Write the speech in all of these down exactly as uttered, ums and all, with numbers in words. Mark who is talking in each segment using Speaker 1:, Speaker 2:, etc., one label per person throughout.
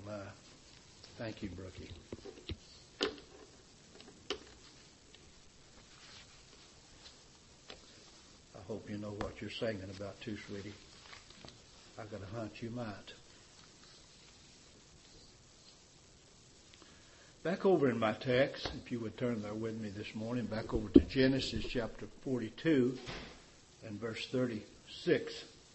Speaker 1: my. Thank you, Brookie. I hope you know what you're singing about too, sweetie. I got a hunch you might. Back over in my text, if you would turn there with me this morning, back over to Genesis chapter forty-two and verse thirty-six.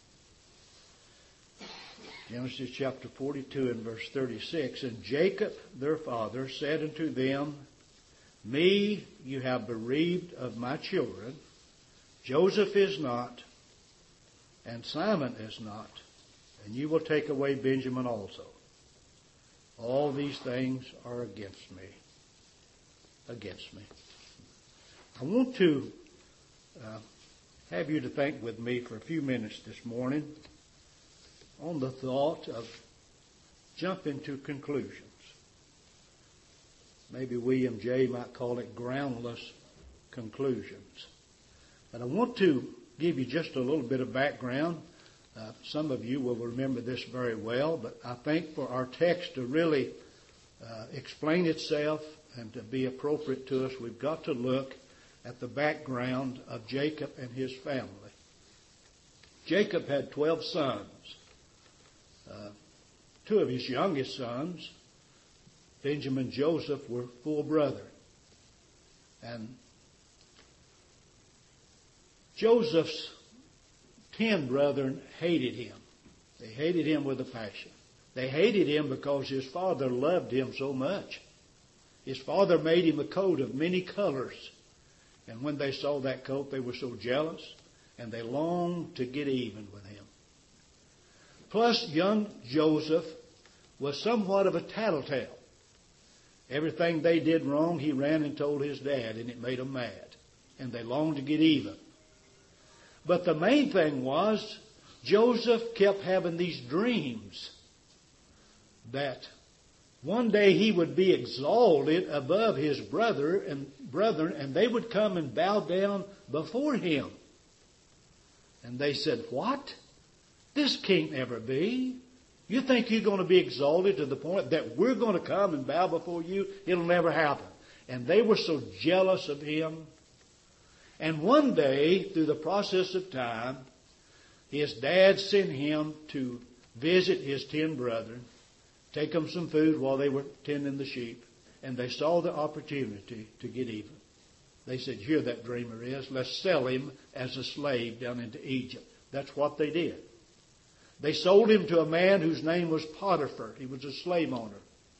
Speaker 1: Genesis chapter forty-two and verse thirty-six. And Jacob their father said unto them, Me you have bereaved of my children. Joseph is not, and Simon is not, and you will take away Benjamin also. All these things are against me. Against me. I want to uh, have you to think with me for a few minutes this morning on the thought of jumping to conclusions. Maybe William J. might call it groundless conclusions. But I want to give you just a little bit of background. Uh, some of you will remember this very well, but I think for our text to really uh, explain itself and to be appropriate to us, we've got to look at the background of Jacob and his family. Jacob had twelve sons. Uh, two of his youngest sons, Benjamin and Joseph, were full brethren. And Joseph's ten brethren hated him. They hated him with a passion. They hated him because his father loved him so much. His father made him a coat of many colors. And when they saw that coat, they were so jealous, and they longed to get even with him. Plus, young Joseph was somewhat of a tattletale. Everything they did wrong, he ran and told his dad, and it made him mad. And they longed to get even. But the main thing was, Joseph kept having these dreams that one day he would be exalted above his brother and brethren, and they would come and bow down before him. And they said, What? This can't ever be. You think you're going to be exalted to the point that we're going to come and bow before you? It'll never happen. And they were so jealous of him. And one day, through the process of time, his dad sent him to visit his ten brethren, take them some food while they were tending the sheep, and they saw the opportunity to get even. They said, Here that dreamer is. Let's sell him as a slave down into Egypt. That's what they did. They sold him to a man whose name was Potiphar. He was a slave owner.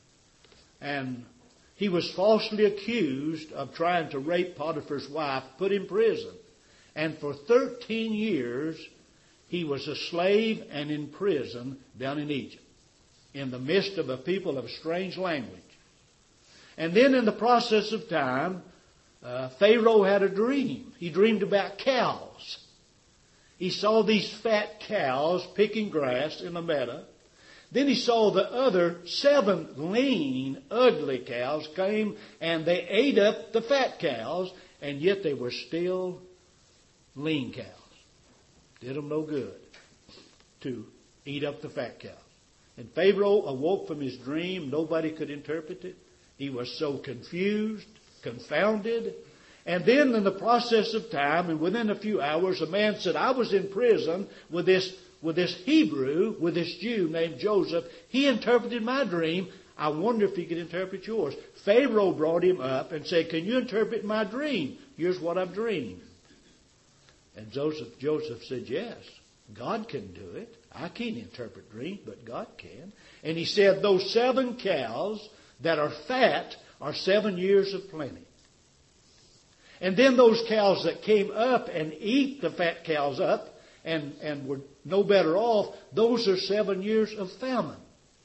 Speaker 1: And he was falsely accused of trying to rape Potiphar's wife, put in prison. And for thirteen years, he was a slave and in prison down in Egypt, in the midst of a people of strange language. And then in the process of time, uh, Pharaoh had a dream. He dreamed about cows. He saw these fat cows picking grass in a meadow. Then he saw the other seven lean, ugly cows came and they ate up the fat cows, and yet they were still lean cows. Did them no good to eat up the fat cows. And Pharaoh awoke from his dream. Nobody could interpret it. He was so confused, confounded. And then in the process of time, and within a few hours, a man said, I was in prison with this With this Hebrew, with this Jew named Joseph. He interpreted my dream. I wonder if he could interpret yours. Pharaoh brought him up and said, Can you interpret my dream? Here's what I've dreamed. And Joseph, Joseph said, Yes, God can do it. I can't interpret dreams, but God can. And he said, Those seven cows that are fat are seven years of plenty. And then those cows that came up and eat the fat cows up, And, and were no better off, those are seven years of famine.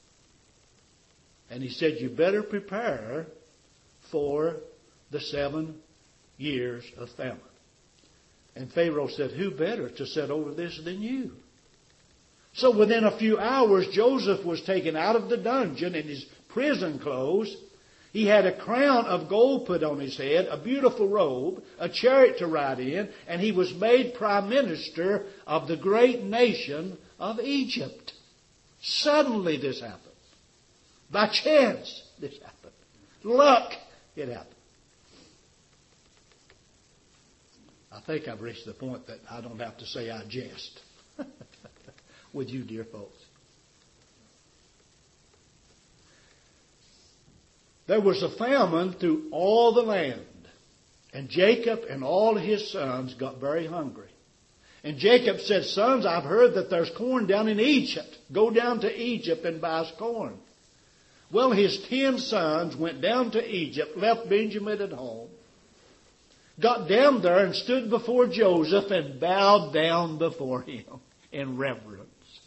Speaker 1: And he said, you better prepare for the seven years of famine. And Pharaoh said, who better to set over this than you? So within a few hours, Joseph was taken out of the dungeon in his prison clothes. He had a crown of gold put on his head, a beautiful robe, a chariot to ride in, and he was made prime minister of the great nation of Egypt. Suddenly this happened. By chance, this happened. Luck, it happened. I think I've reached the point that I don't have to say I jest with you, dear folks. There was a famine through all the land, and Jacob and all his sons got very hungry. And Jacob said, sons, I've heard that there's corn down in Egypt. Go down to Egypt and buy us corn. Well, his ten sons went down to Egypt, left Benjamin at home, got down there and stood before Joseph and bowed down before him in reverence.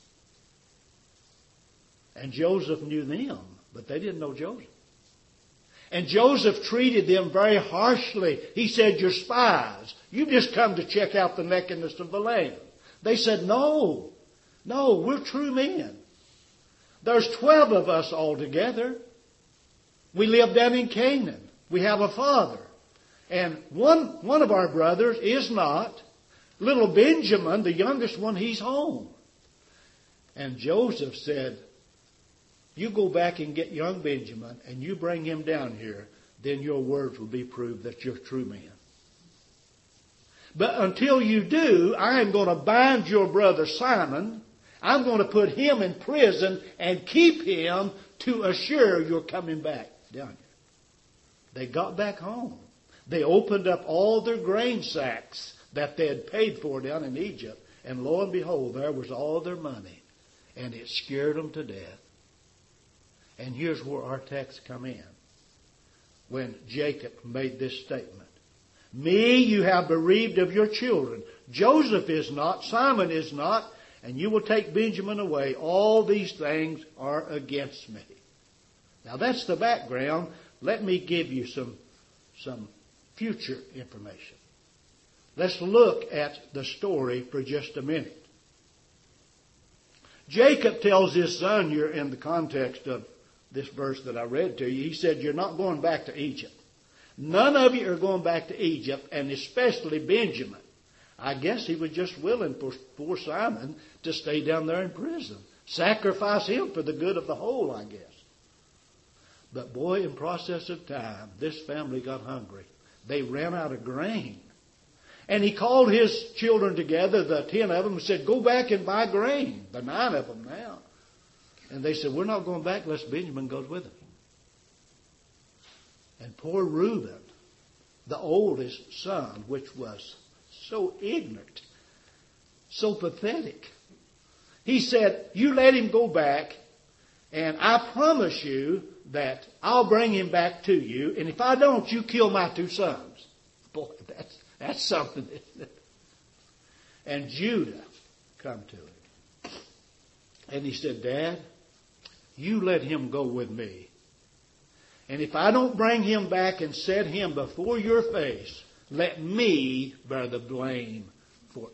Speaker 1: And Joseph knew them, but they didn't know Joseph. And Joseph treated them very harshly. He said, you're spies. You've just come to check out the nakedness of the land. They said, no, no, we're true men. There's twelve of us all together. We live down in Canaan. We have a father. And one, one of our brothers is not. Little Benjamin, the youngest one, he's home. And Joseph said, you go back and get young Benjamin and you bring him down here, then your words will be proved that you're true men. But until you do, I am going to bind your brother Simon. I'm going to put him in prison and keep him to assure you're coming back down here. They got back home. They opened up all their grain sacks that they had paid for down in Egypt. And lo and behold, there was all their money. And it scared them to death. And here's where our text come in. When Jacob made this statement. Me you have bereaved of your children. Joseph is not. Simon is not. And you will take Benjamin away. All these things are against me. Now that's the background. Let me give you some, some future information. Let's look at the story for just a minute. Jacob tells his son here in the context of this verse that I read to you. He said, you're not going back to Egypt. None of you are going back to Egypt, and especially Benjamin. I guess he was just willing for poor Simon to stay down there in prison. Sacrifice him for the good of the whole, I guess. But boy, in process of time, this family got hungry. They ran out of grain. And he called his children together, the ten of them, and said, go back and buy grain. The nine of them now. And they said, we're not going back unless Benjamin goes with us. And poor Reuben, the oldest son, which was so ignorant, so pathetic. He said, you let him go back, and I promise you that I'll bring him back to you, and if I don't, you kill my two sons. Boy, that's, that's something, isn't it? And Judah come to him. And he said, Dad, you let him go with me. And if I don't bring him back and set him before your face, let me bear the blame forever.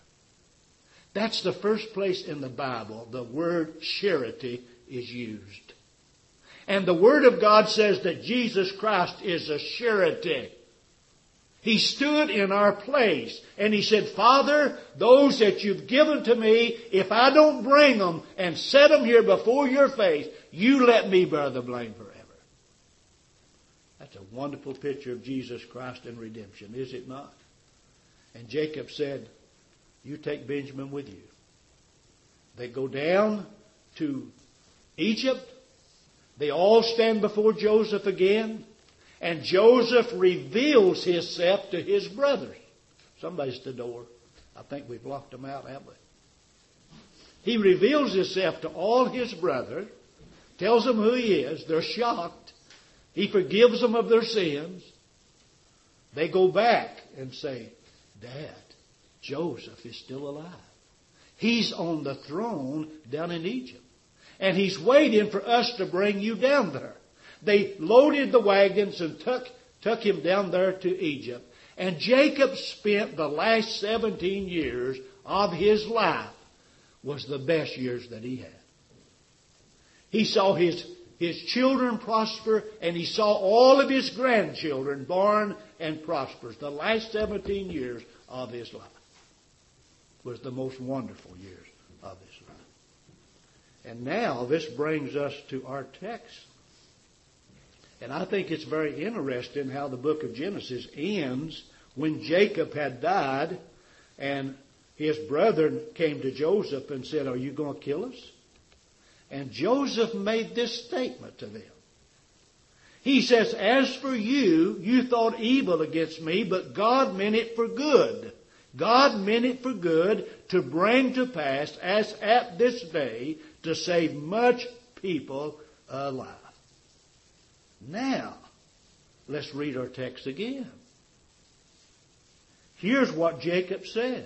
Speaker 1: That's the first place in the Bible the word charity is used. And the Word of God says that Jesus Christ is a surety. He stood in our place and He said, Father, those that you've given to me, if I don't bring them and set them here before your face, you let me bear the blame forever. That's a wonderful picture of Jesus Christ and redemption, is it not? And Jacob said, you take Benjamin with you. They go down to Egypt. They all stand before Joseph again. And Joseph reveals himself to his brothers. Somebody's at the door. I think we've locked them out, haven't we? He reveals himself to all his brothers. Tells them who he is. They're shocked. He forgives them of their sins. They go back and say, Dad, Joseph is still alive. He's on the throne down in Egypt. And he's waiting for us to bring you down there. They loaded the wagons and took, took him down there to Egypt. And Jacob spent the last seventeen years of his life was the best years that he had. He saw his, his children prosper, and he saw all of his grandchildren born and prosperous. The last seventeen years of his life was the most wonderful years of his life. And now this brings us to our text. And I think it's very interesting how the book of Genesis ends when Jacob had died and his brethren came to Joseph and said, "Are you going to kill us?" And Joseph made this statement to them. He says, "As for you, you thought evil against me, but God meant it for good. God meant it for good to bring to pass, as at this day, to save much people alive." Now, let's read our text again. Here's what Jacob said.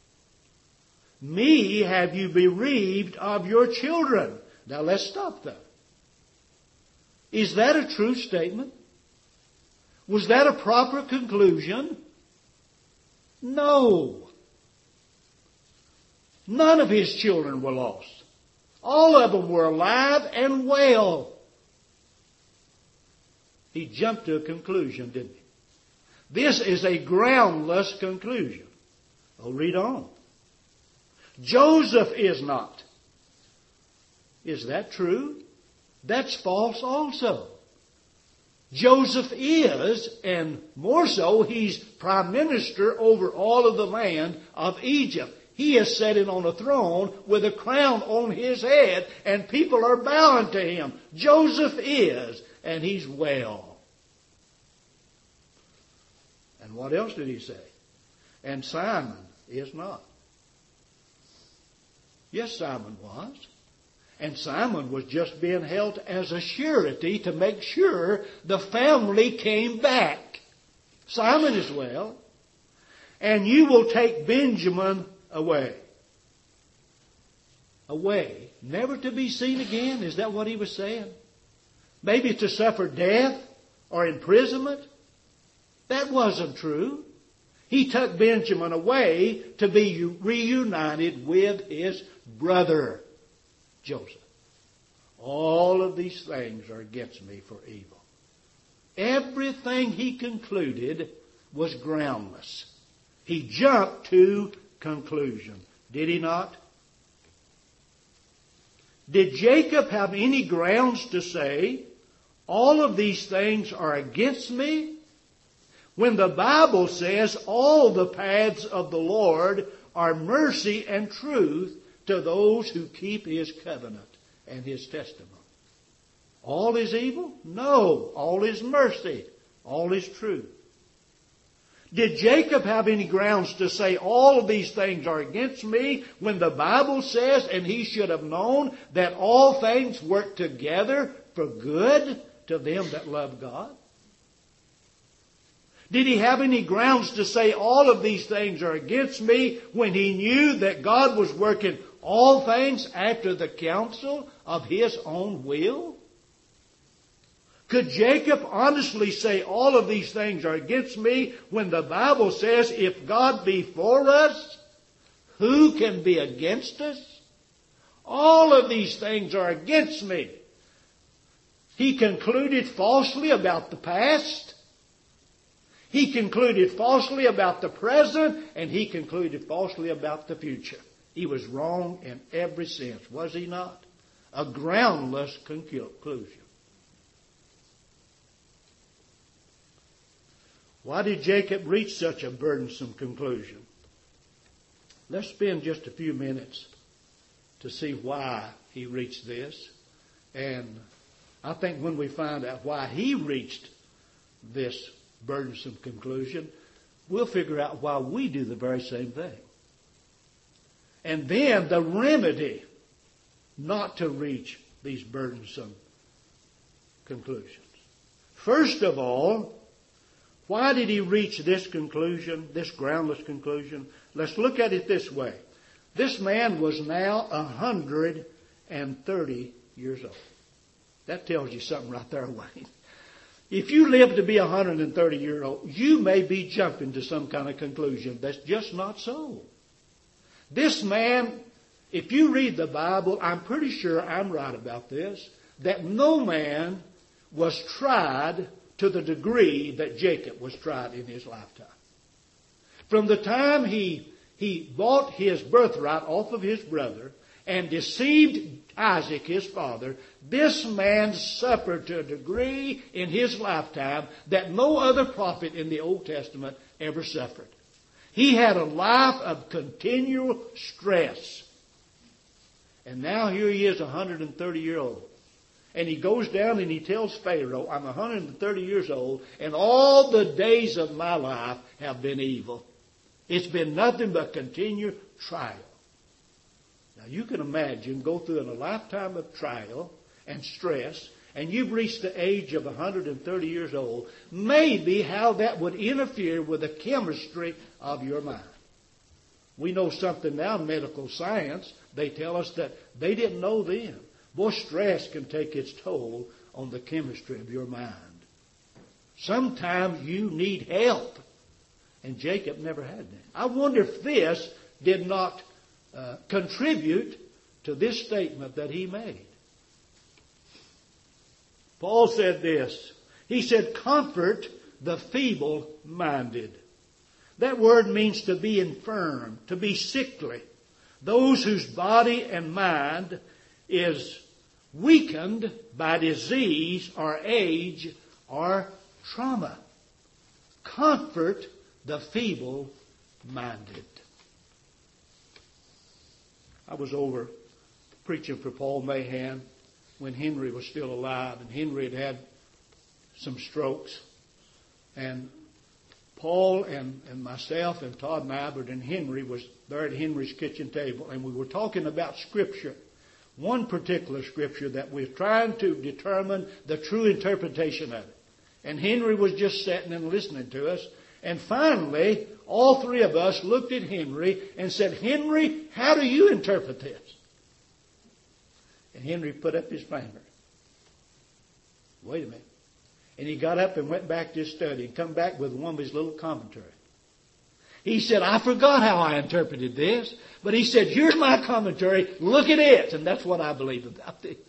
Speaker 1: "Me have you bereaved of your children." Now let's stop there. Is that a true statement? Was that a proper conclusion? No. None of his children were lost. All of them were alive and well. He jumped to a conclusion, didn't he? This is a groundless conclusion. Oh, read on. "Joseph is not." Is that true? That's false also. Joseph is, and more so, he's prime minister over all of the land of Egypt. He is sitting on a throne with a crown on his head, and people are bowing to him. Joseph is, and he's well. And what else did he say? "And Simon is not." Yes, Simon was. And Simon was just being held as a surety to make sure the family came back. Simon is well. "And you will take Benjamin away." Away. Never to be seen again? Is that what he was saying? Maybe to suffer death or imprisonment? That wasn't true. He took Benjamin away to be reunited with his brother Joseph. "All of these things are against me for evil." Everything he concluded was groundless. He jumped to conclusion. Did he not? Did Jacob have any grounds to say, "All of these things are against me"? When the Bible says all the paths of the Lord are mercy and truth to those who keep His covenant and His testimony. All is evil? No. All is mercy. All is truth. Did Jacob have any grounds to say all of these things are against me when the Bible says, and he should have known, that all things work together for good to them that love God? Did he have any grounds to say all of these things are against me when he knew that God was working all things after the counsel of His own will? Could Jacob honestly say all of these things are against me when the Bible says if God be for us, who can be against us? All of these things are against me. He concluded falsely about the past. He concluded falsely about the present, and he concluded falsely about the future. He was wrong in every sense, was he not? A groundless conclusion. Why did Jacob reach such a burdensome conclusion? Let's spend just a few minutes to see why he reached this. And I think when we find out why he reached this burdensome conclusion, we'll figure out why we do the very same thing. And then the remedy not to reach these burdensome conclusions. First of all, why did he reach this conclusion, this groundless conclusion? Let's look at it this way. This man was now one hundred thirty years old. That tells you something right there, Wayne. If you live to be one hundred thirty years old, you may be jumping to some kind of conclusion that's just not so. This man, if you read the Bible, I'm pretty sure I'm right about this, that no man was tried to the degree that Jacob was tried in his lifetime. From the time he, he bought his birthright off of his brother and deceived Isaac, his father, this man suffered to a degree in his lifetime that no other prophet in the Old Testament ever suffered. He had a life of continual stress. And now here he is, a one hundred thirty year old. And he goes down and he tells Pharaoh, I'm one hundred thirty years old, and all the days of my life have been evil. It's been nothing but continual trial. Now you can imagine go through a lifetime of trial and stress, and you've reached the age of one hundred thirty years old, maybe how that would interfere with the chemistry of your mind. We know something now in medical science. They tell us that they didn't know then. Boy, stress can take its toll on the chemistry of your mind. Sometimes you need help. And Jacob never had that. I wonder if this did not uh, contribute to this statement that he made. Paul said this. He said, comfort the feeble-minded. That word means to be infirm, to be sickly. Those whose body and mind is weakened by disease or age or trauma. Comfort the feeble-minded. I was over preaching for Paul Mahan when Henry was still alive, and Henry had had some strokes. And Paul and, and myself and Todd Nybert and Henry was there at Henry's kitchen table, and we were talking about Scripture. One particular Scripture that we're trying to determine the true interpretation of it. And Henry was just sitting and listening to us. And finally, all three of us looked at Henry and said, Henry, how do you interpret this? And Henry put up his finger. Wait a minute. And he got up and went back to his study and come back with one of his little commentaries. He said, I forgot how I interpreted this. But he said, here's my commentary. Look at it. And that's what I believe about this.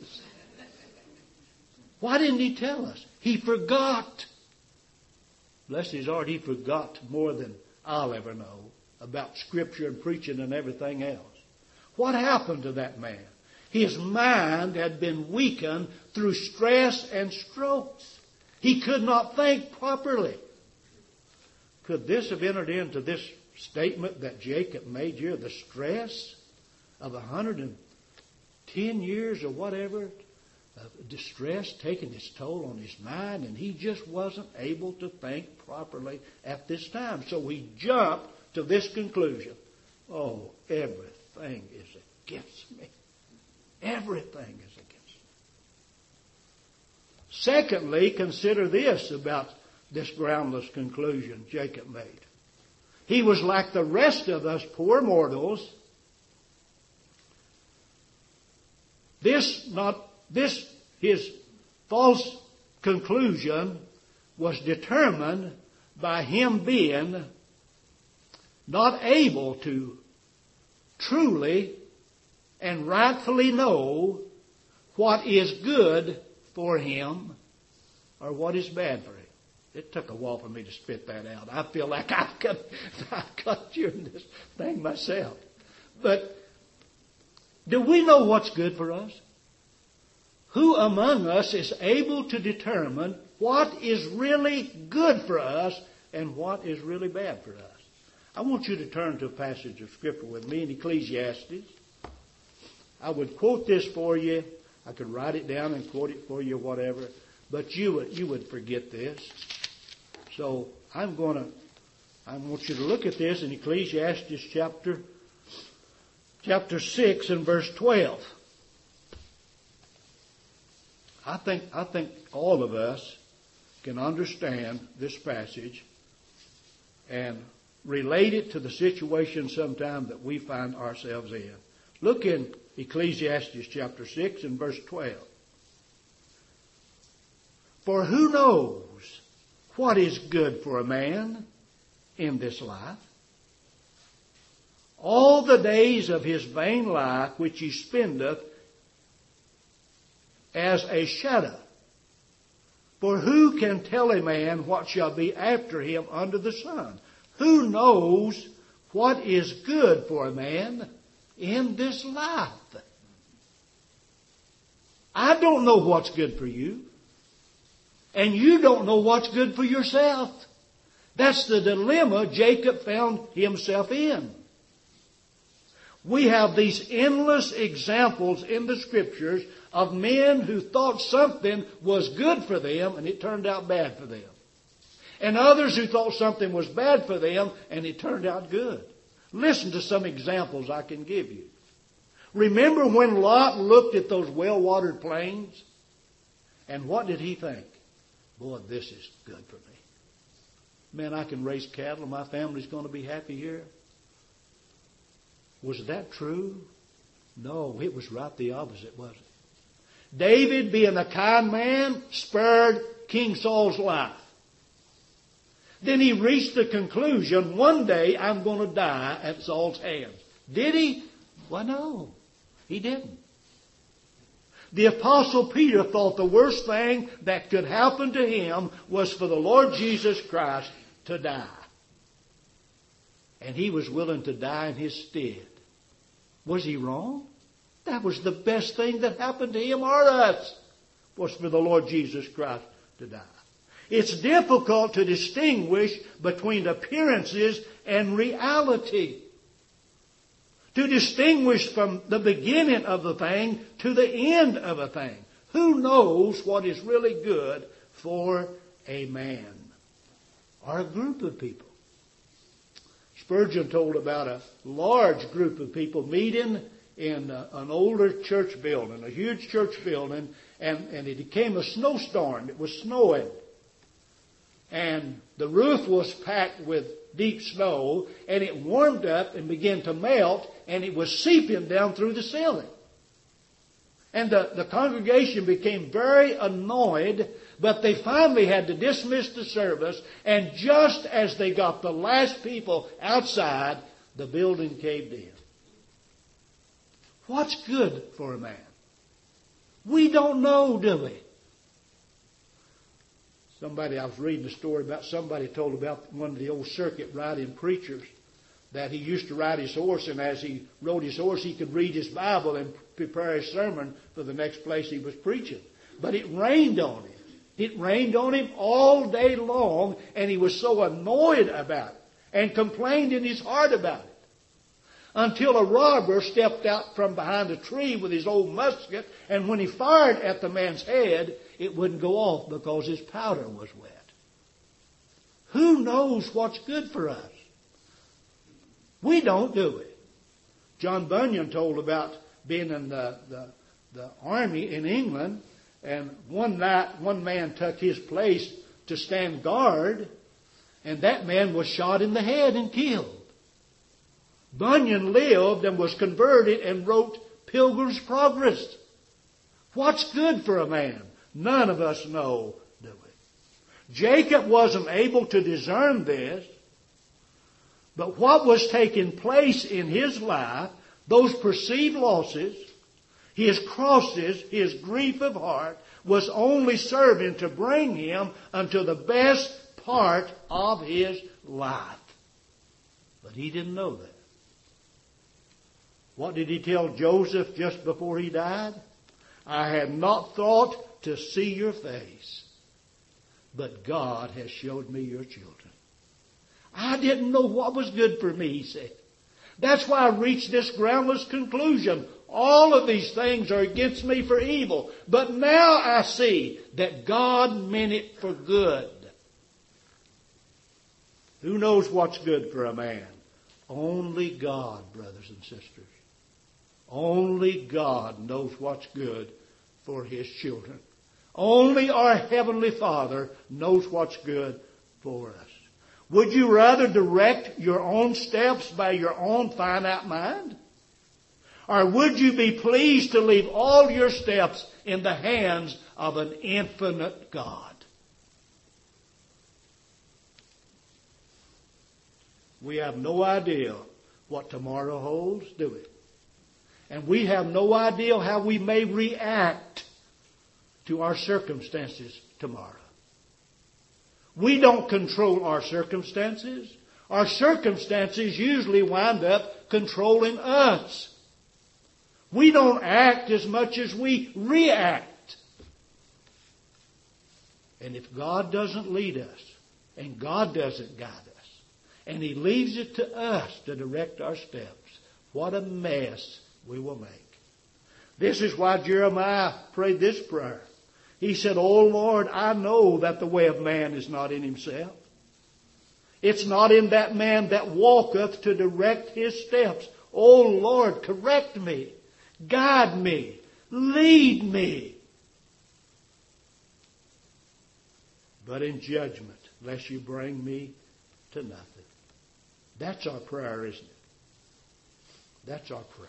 Speaker 1: Why didn't he tell us? He forgot. Bless his heart, he forgot more than I'll ever know about Scripture and preaching and everything else. What happened to that man? His mind had been weakened through stress and strokes. He could not think properly. Could this have entered into this statement that Jacob made here? The stress of one hundred ten years or whatever of distress taking its toll on his mind, and he just wasn't able to think properly at this time. So he jumped to this conclusion. Oh, everything is against me. Everything is against me. Secondly, consider this about this groundless conclusion Jacob made. He was like the rest of us poor mortals. This not this his false conclusion was determined by him being not able to truly and rightfully know what is good for him or what is bad for him. It took a while for me to spit that out. I feel like I've got, I've got you in this thing myself. But do we know what's good for us? Who among us is able to determine what is really good for us and what is really bad for us? I want you to turn to a passage of Scripture with me in Ecclesiastes. I would quote this for you. I could write it down and quote it for you, whatever. But you would, you would forget this. So I'm going to, I want you to look at this in Ecclesiastes chapter, chapter six and verse twelve. I think, I think all of us can understand this passage and relate it to the situation sometime that we find ourselves in. Look in Ecclesiastes chapter six and verse twelve. For who knows what is good for a man in this life? All the days of his vain life which he spendeth as a shadow. For who can tell a man what shall be after him under the sun? Who knows what is good for a man in this life? I don't know what's good for you. And you don't know what's good for yourself. That's the dilemma Jacob found himself in. We have these endless examples in the Scriptures of men who thought something was good for them and it turned out bad for them. And others who thought something was bad for them and it turned out good. Listen to some examples I can give you. Remember when Lot looked at those well-watered plains? And what did he think? Boy, this is good for me. Man, I can raise cattle and my family's going to be happy here. Was that true? No, it was right the opposite, wasn't it? David, being a kind man, spared King Saul's life. Then he reached the conclusion, one day I'm going to die at Saul's hands. Did he? Well, no, he didn't. The Apostle Peter thought the worst thing that could happen to him was for the Lord Jesus Christ to die. And he was willing to die in his stead. Was he wrong? That was the best thing that happened to him or us, was for the Lord Jesus Christ to die. It's difficult to distinguish between appearances and reality. To distinguish from the beginning of the thing to the end of a thing. Who knows what is really good for a man or a group of people? Spurgeon told about a large group of people meeting in a, an older church building, a huge church building, and, and it became a snowstorm. It was snowing. And the roof was packed with deep snow, and it warmed up and began to melt, and it was seeping down through the ceiling. And the, the congregation became very annoyed, but they finally had to dismiss the service, and just as they got the last people outside, the building caved in. What's good for a man? We don't know, do we? Somebody, I was reading a story about somebody told about one of the old circuit riding preachers that he used to ride his horse, and as he rode his horse, he could read his Bible and prepare his sermon for the next place he was preaching. But it rained on him. It rained on him all day long, and he was so annoyed about it and complained in his heart about it. Until a robber stepped out from behind a tree with his old musket, and when he fired at the man's head, it wouldn't go off because his powder was wet. Who knows what's good for us? We don't, do we? John Bunyan told about being in the, the, the army in England, and one night one man took his place to stand guard, and that man was shot in the head and killed. Bunyan lived and was converted and wrote Pilgrim's Progress. What's good for a man? None of us know, do we? Jacob wasn't able to discern this, but what was taking place in his life, those perceived losses, his crosses, his grief of heart, was only serving to bring him unto the best part of his life. But he didn't know that. What did he tell Joseph just before he died? I had not thought to see your face, but God has showed me your children. I didn't know what was good for me, he said. That's why I reached this groundless conclusion. All of these things are against me for evil, but now I see that God meant it for good. Who knows what's good for a man? Only God, brothers and sisters. Only God knows what's good for His children. Only our Heavenly Father knows what's good for us. Would you rather direct your own steps by your own finite mind? Or would you be pleased to leave all your steps in the hands of an infinite God? We have no idea what tomorrow holds, do we? And we have no idea how we may react to our circumstances tomorrow. We don't control our circumstances. Our circumstances usually wind up controlling us. We don't act as much as we react. And if God doesn't lead us, and God doesn't guide us, and He leaves it to us to direct our steps, what a mess we will make. This is why Jeremiah prayed this prayer. He said, "O Lord, I know that the way of man is not in himself. It's not in that man that walketh to direct his steps. O Lord, correct me, guide me, lead me. But in judgment, lest you bring me to nothing." That's our prayer, isn't it? That's our prayer.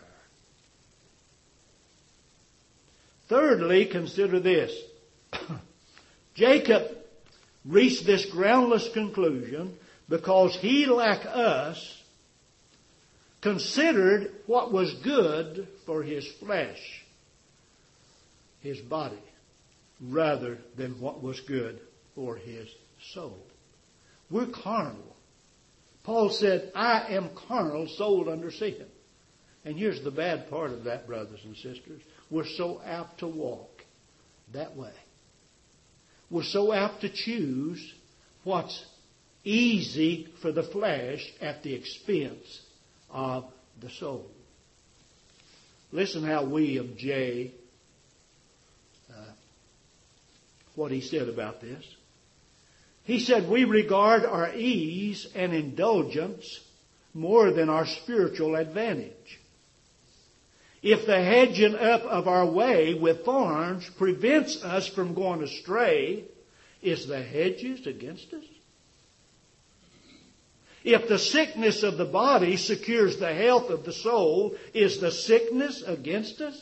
Speaker 1: Thirdly, consider this. Jacob reached this groundless conclusion because he, like us, considered what was good for his flesh, his body, rather than what was good for his soul. We're carnal. Paul said, "I am carnal, sold under sin." And here's the bad part of that, brothers and sisters. We're so apt to walk that way. We're so apt to choose what's easy for the flesh at the expense of the soul. Listen how William J. Uh, what he said about this. He said, "We regard our ease and indulgence more than our spiritual advantage. If the hedging up of our way with thorns prevents us from going astray, is the hedges against us? If the sickness of the body secures the health of the soul, is the sickness against us?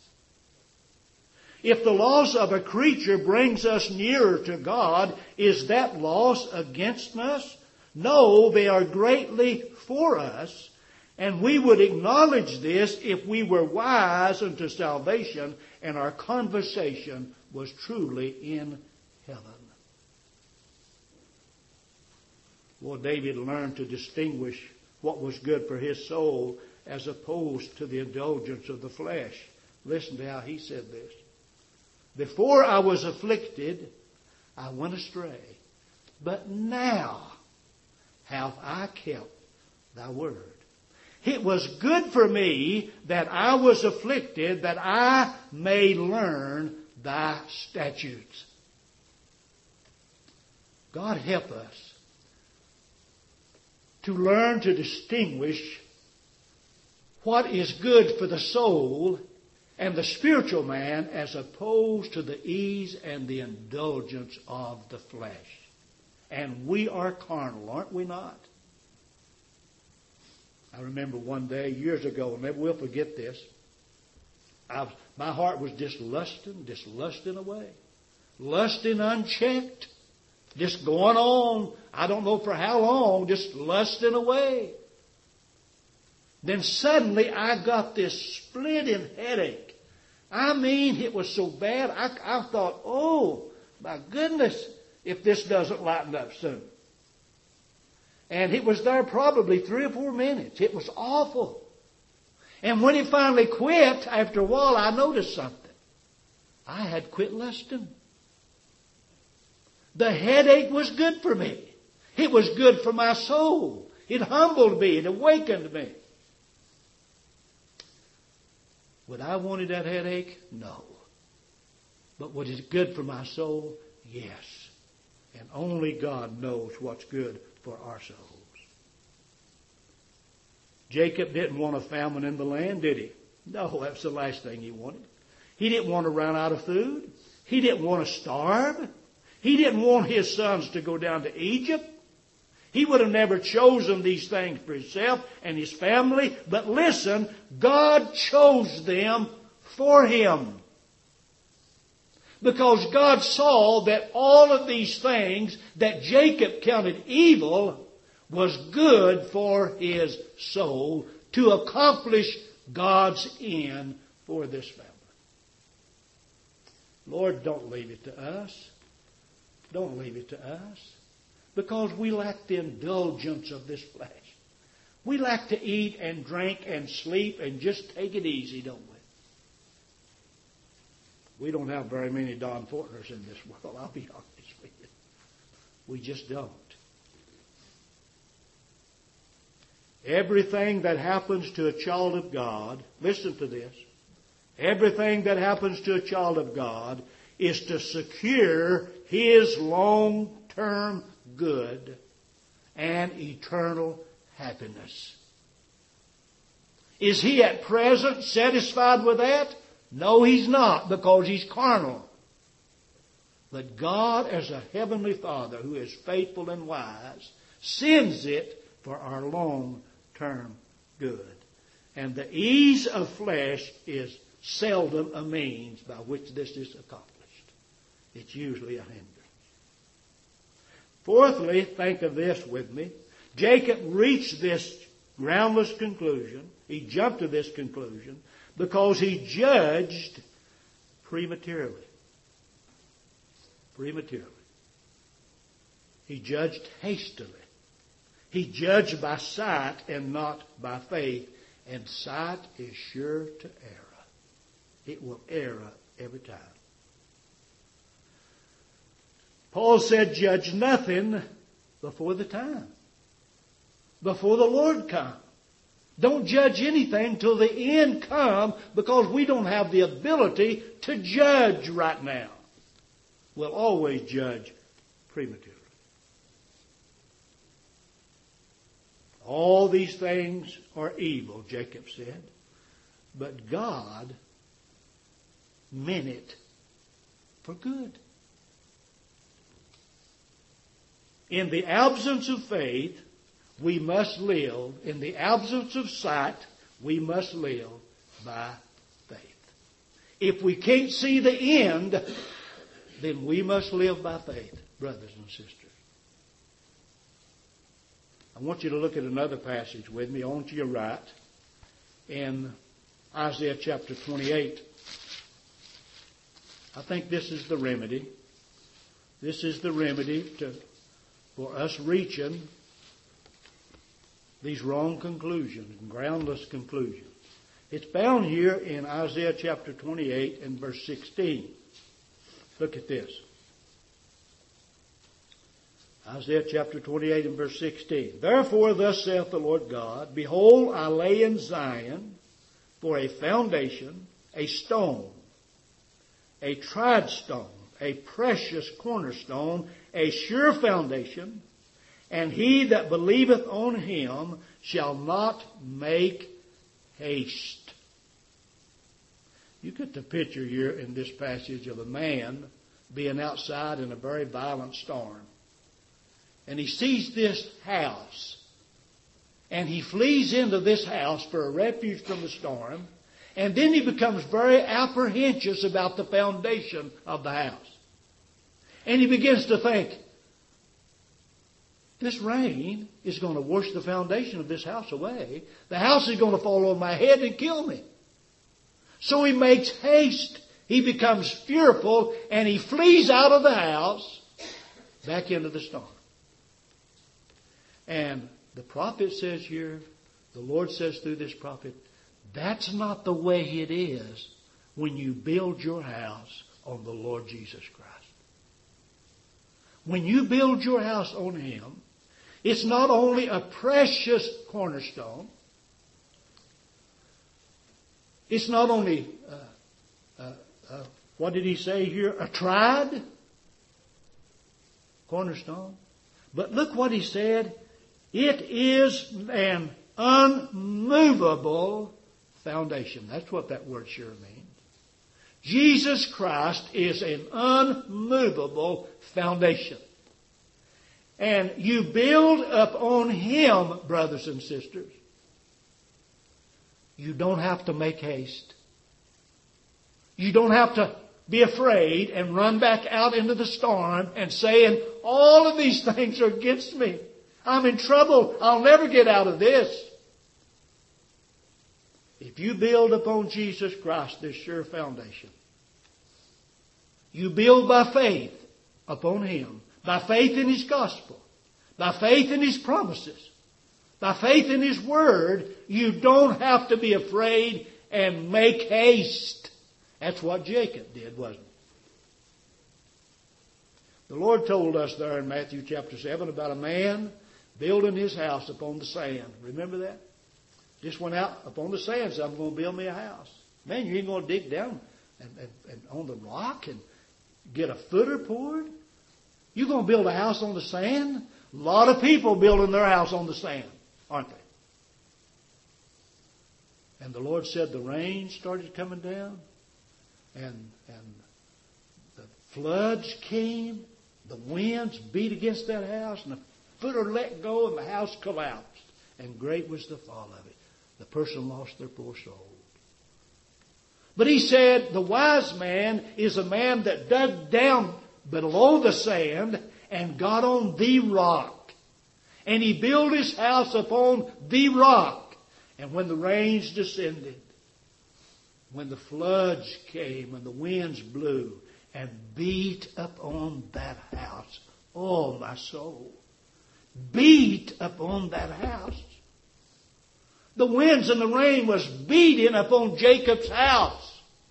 Speaker 1: If the loss of a creature brings us nearer to God, is that loss against us? No, they are greatly for us, and we would acknowledge this if we were wise unto salvation and our conversation was truly in heaven." Well, David learned to distinguish what was good for his soul as opposed to the indulgence of the flesh. Listen to how he said this. "Before I was afflicted, I went astray. But now have I kept thy word. It was good for me that I was afflicted, that I may learn thy statutes." God help us to learn to distinguish what is good for the soul and the spiritual man as opposed to the ease and the indulgence of the flesh. And we are carnal, aren't we not? I remember one day, years ago, and never will forget this. I, my heart was just lusting, just lusting away. Lusting unchecked. Just going on, I don't know for how long, just lusting away. Then suddenly I got this splitting headache. I mean, it was so bad, I, I thought, oh, my goodness, if this doesn't lighten up soon. And it was there probably three or four minutes. It was awful. And when it finally quit, after a while, I noticed something. I had quit lusting. The headache was good for me. It was good for my soul. It humbled me. It awakened me. Would I wanted that headache? No. But was it good for my soul? Yes. And only God knows what's good for our souls. Jacob didn't want a famine in the land, did he? No, that's the last thing he wanted. He didn't want to run out of food. He didn't want to starve. He didn't want his sons to go down to Egypt. He would have never chosen these things for himself and his family. But listen, God chose them for him. Because God saw that all of these things that Jacob counted evil was good for his soul to accomplish God's end for this family. Lord, don't leave it to us. Don't leave it to us. Because we lack the indulgence of this flesh. We like to eat and drink and sleep and just take it easy, don't we? We don't have very many Don Fortners in this world, I'll be honest with you. We just don't. Everything that happens to a child of God, listen to this, everything that happens to a child of God is to secure his long-term good and eternal happiness. Is he at present satisfied with that? No, he's not, because he's carnal. But God, as a heavenly Father who is faithful and wise, sends it for our long-term good. And the ease of flesh is seldom a means by which this is accomplished. It's usually a hindrance. Fourthly, think of this with me. Jacob reached this groundless conclusion. He jumped to this conclusion because he judged prematurely. Prematurely. He judged hastily. He judged by sight and not by faith. And sight is sure to err. It will err every time. Paul said, judge nothing before the time. Before the Lord comes. Don't judge anything till the end come, because we don't have the ability to judge right now. We'll always judge prematurely. All these things are evil, Jacob said, but God meant it for good. In the absence of faith, we must live. In the absence of sight, we must live by faith. If we can't see the end, then we must live by faith, brothers and sisters. I want you to look at another passage with me on to your right in Isaiah chapter twenty-eight. I think this is the remedy. This is the remedy to for us reaching these wrong conclusions and groundless conclusions. It's found here in Isaiah chapter twenty-eight and verse sixteen. Look at this. Isaiah chapter twenty-eight and verse sixteen. Therefore thus saith the Lord God, behold, I lay in Zion for a foundation, a stone, a tried stone, a precious cornerstone, a sure foundation, and he that believeth on him shall not make haste. You get the picture here in this passage of a man being outside in a very violent storm. And he sees this house. And he flees into this house for a refuge from the storm. And then he becomes very apprehensive about the foundation of the house. And he begins to think, this rain is going to wash the foundation of this house away. The house is going to fall on my head and kill me. So he makes haste. He becomes fearful and he flees out of the house back into the storm. And the prophet says here, the Lord says through this prophet, that's not the way it is when you build your house on the Lord Jesus Christ. When you build your house on Him, it's not only a precious cornerstone, it's not only, uh, uh, uh, what did he say here, a tried cornerstone, but look what he said, it is an unmovable foundation. That's what that word sure means. Jesus Christ is an unmovable foundation. And you build upon Him, brothers and sisters. You don't have to make haste. You don't have to be afraid and run back out into the storm and saying, all of these things are against me. I'm in trouble. I'll never get out of this. If you build upon Jesus Christ, this sure foundation, you build by faith upon Him, by faith in His gospel, by faith in His promises, by faith in His word, you don't have to be afraid and make haste That's what Jacob did, wasn't it? The Lord told us there in Matthew chapter seven about a man building his house upon the sand. Remember that? Just went out upon the sand and said, I'm going to build me a house. Man, you ain't going to dig down and, and, and on the rock and get a footer poured? You're going to build a house on the sand? A lot of people building their house on the sand, aren't they? And the Lord said the rain started coming down, and and the floods came, the winds beat against that house, and the footer let go, and the house collapsed. And great was the fall of it. The person lost their poor soul. But he said the wise man is a man that dug down below the sand and got on the rock. And he built his house upon the rock. And when the rains descended, when the floods came and the winds blew and beat upon that house, oh, my soul, beat upon that house. The winds and the rain was beating upon Jacob's house.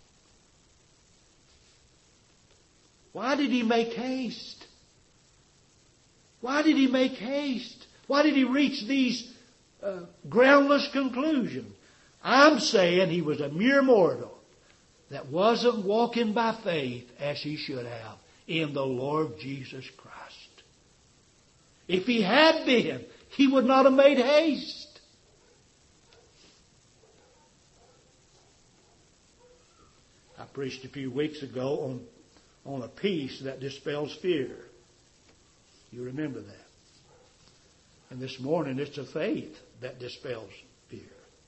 Speaker 1: Why did he make haste? Why did he make haste? Why did he reach these uh, groundless conclusions? I'm saying he was a mere mortal that wasn't walking by faith as he should have in the Lord Jesus Christ. If he had been, he would not have made haste. I preached a few weeks ago on, on a peace that dispels fear. You remember that. And this morning it's a faith that dispels fear.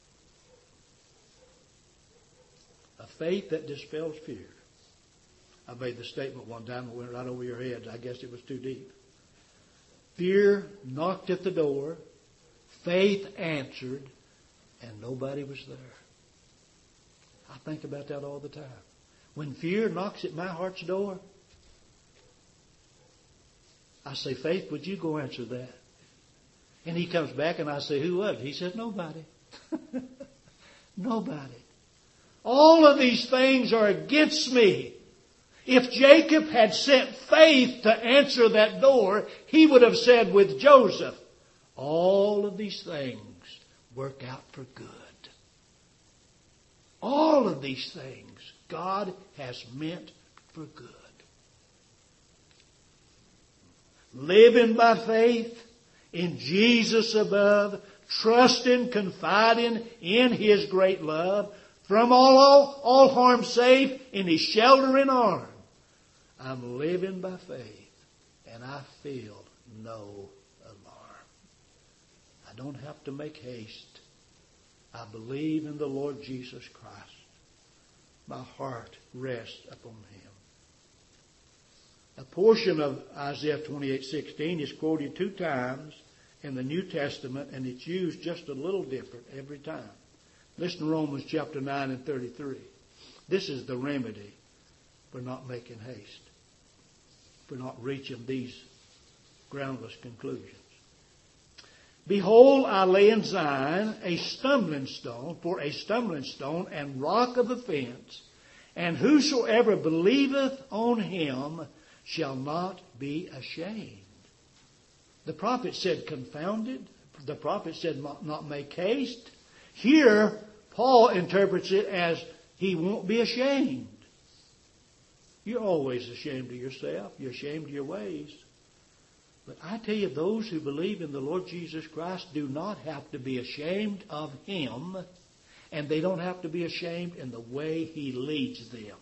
Speaker 1: A faith that dispels fear. I made the statement one time, it went right over your heads. I guess it was too deep. Fear knocked at the door. Faith answered. And nobody was there. I think about that all the time. When fear knocks at my heart's door, I say, Faith, would you go answer that? And he comes back and I say, who was it? He says, nobody. Nobody. All of these things are against me. If Jacob had sent faith to answer that door, he would have said with Joseph, all of these things work out for good. All of these things God has meant for good. Living by faith in Jesus above, trusting, confiding in His great love, from all, all, all harm safe in His sheltering arm. I'm living by faith and I feel no alarm. I don't have to make haste. I believe in the Lord Jesus Christ. My heart rests upon Him. A portion of Isaiah twenty-eight sixteen is quoted two times in the New Testament, and it's used just a little different every time. Listen to Romans chapter nine and thirty-three. This is the remedy for not making haste, for not reaching these groundless conclusions. Behold, I lay in Zion a stumbling stone, for a stumbling stone and rock of offense, and whosoever believeth on Him shall not be ashamed. The prophet said confounded. The prophet said not, not make haste. Here, Paul interprets it as he won't be ashamed. You're always ashamed of yourself. You're ashamed of your ways. But I tell you, those who believe in the Lord Jesus Christ do not have to be ashamed of Him, and they don't have to be ashamed in the way He leads them.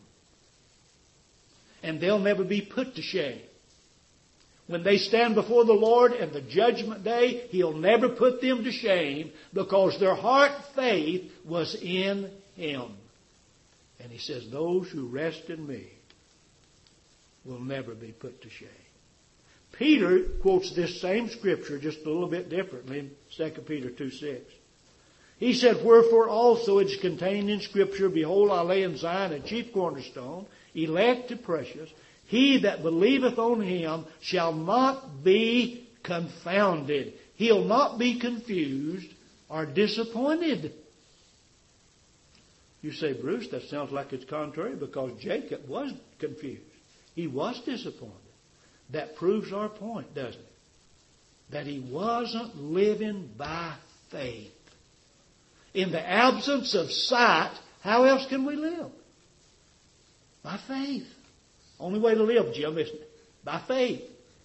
Speaker 1: And they'll never be put to shame. When they stand before the Lord in the judgment day, He'll never put them to shame because their heart faith was in Him. And He says, those who rest in Me will never be put to shame. Peter quotes this same scripture just a little bit differently in Second Peter two six. He said, wherefore also it is contained in Scripture, behold, I lay in Zion a chief cornerstone, elect and precious. He that believeth on Him shall not be confounded. He'll not be confused or disappointed. You say, Bruce, that sounds like it's contrary, because Jacob was confused. He was disappointed. That proves our point, doesn't it? That he wasn't living by faith. In the absence of sight, how else can we live? By faith. Only way to live, Jim, isn't it? By faith.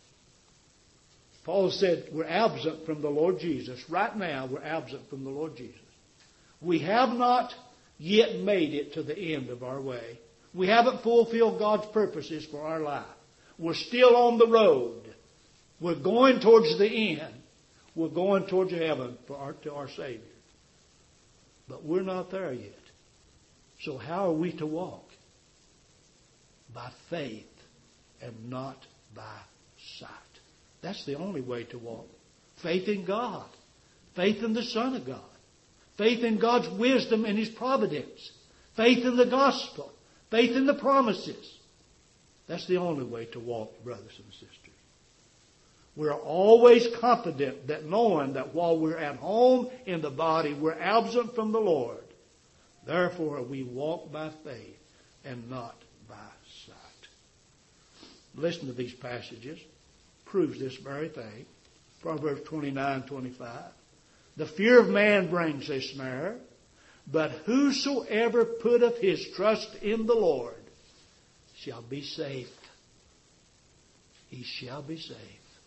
Speaker 1: Paul said we're absent from the Lord Jesus. Right now, we're absent from the Lord Jesus. We have not yet made it to the end of our way. We haven't fulfilled God's purposes for our life. We're still on the road. We're going towards the end. We're going towards heaven for our, to our Savior. But we're not there yet. So how are we to walk? By faith and not by sight. That's the only way to walk. Faith in God. Faith in the Son of God. Faith in God's wisdom and His providence. Faith in the gospel. Faith in the promises. That's the only way to walk, brothers and sisters. We're always confident that knowing that while we're at home in the body, we're absent from the Lord. Therefore, we walk by faith and not by sight. Listen to these passages. Proves this very thing. Proverbs twenty-nine twenty-five. The fear of man brings a snare, but whosoever putteth his trust in the Lord shall be safe. He shall be safe.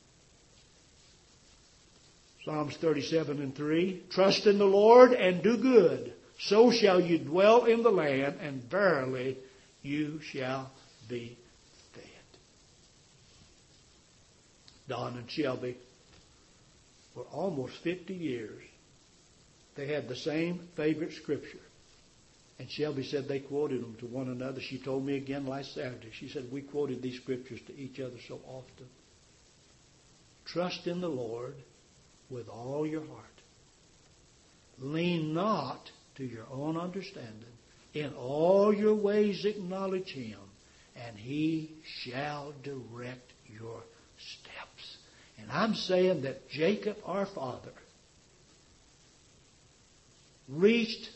Speaker 1: Psalms thirty-seven and three. Trust in the Lord and do good. So shall you dwell in the land, and verily you shall be fed. Don and Shelby, for almost fifty years, they had the same favorite scripture. And Shelby said they quoted them to one another. She told me again last Saturday. She said we quoted these scriptures to each other so often. Trust in the Lord with all your heart. Lean not to your own understanding. In all your ways acknowledge Him, and He shall direct your steps. And I'm saying that Jacob, our father, reached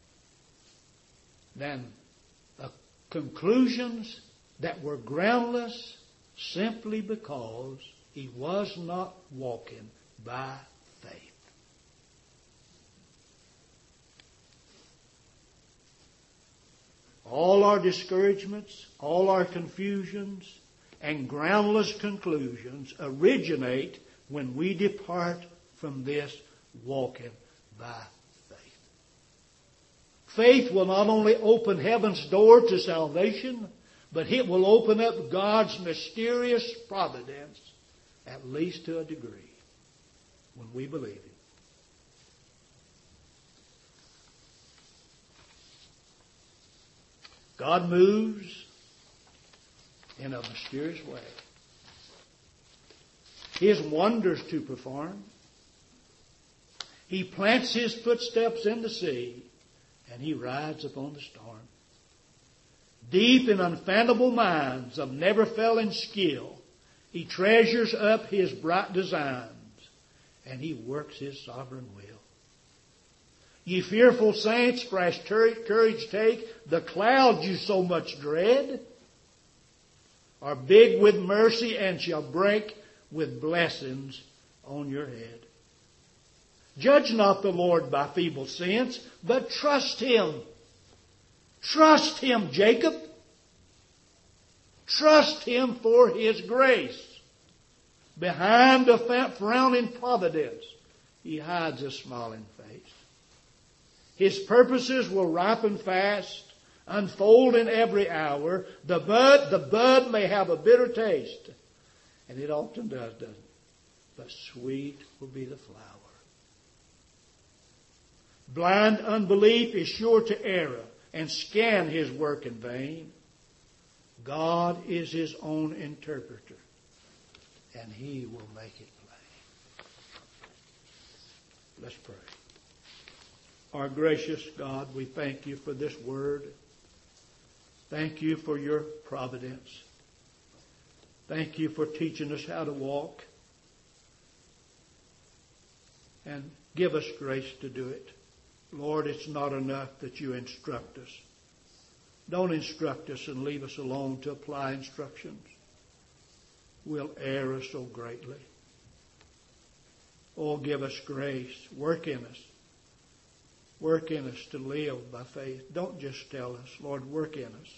Speaker 1: then uh, conclusions that were groundless simply because he was not walking by faith. All our discouragements, all our confusions, and groundless conclusions originate when we depart from this walking by faith. Faith will not only open heaven's door to salvation, but it will open up God's mysterious providence, at least to a degree, when we believe Him. God moves in a mysterious way. He has wonders to perform. He plants His footsteps in the sea, and He rides upon the storm. Deep in unfathomable minds of never-failing skill, He treasures up His bright designs, and He works His sovereign will. Ye fearful saints, fresh courage take. The clouds you so much dread are big with mercy and shall break with blessings on your head. Judge not the Lord by feeble sense, but trust Him. Trust Him, Jacob. Trust Him for His grace. Behind a frowning providence, He hides a smiling face. His purposes will ripen fast, unfold in every hour. The bud, the bud may have a bitter taste, and it often does, doesn't it? But sweet will be the flower. Blind unbelief is sure to err and scan His work in vain. God is His own interpreter, and He will make it plain. Let's pray. Our gracious God, we thank You for this word. Thank You for Your providence. Thank You for teaching us how to walk. And give us grace to do it. Lord, it's not enough that you instruct us. Don't instruct us and leave us alone to apply instructions. We'll err so greatly. Oh, give us grace. Work in us. Work in us to live by faith. Don't just tell us. Lord, work in us.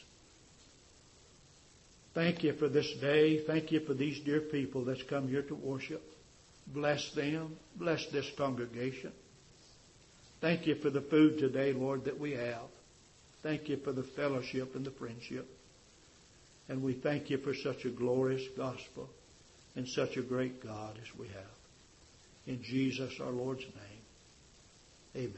Speaker 1: Thank you for this day. Thank you for these dear people that's come here to worship. Bless them. Bless this congregation. Thank you for the food today, Lord, that we have. Thank you for the fellowship and the friendship. And we thank you for such a glorious gospel and such a great God as we have. In Jesus our Lord's name, amen.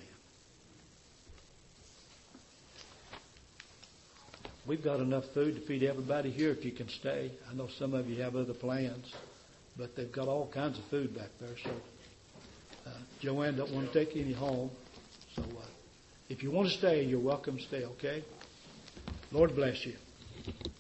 Speaker 1: We've got enough food to feed everybody here if you can stay. I know some of you have other plans, but they've got all kinds of food back there. So uh, Joanne don't want to take any home. So uh, if you want to stay, you're welcome to stay, okay? Lord bless you.